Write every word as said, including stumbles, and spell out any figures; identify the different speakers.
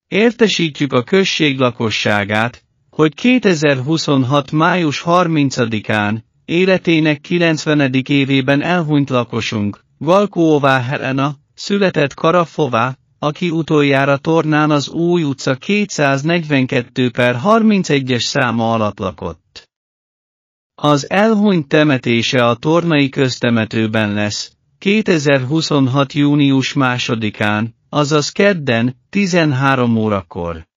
Speaker 1: Értesítjük a község lakosságát, hogy kétezer-huszonhat. május harmincadikán, életének kilencvenedik évében elhunyt lakosunk, Galkóová Helena, született Karafová, aki utoljára Tornán az Új utca kétszáznegyvenkettő per harmincegyes száma alatt lakott. Az elhunyt temetése a tornai köztemetőben lesz, kétezer-huszonhat. június másodikán, azaz kedden, tizenhárom órakor.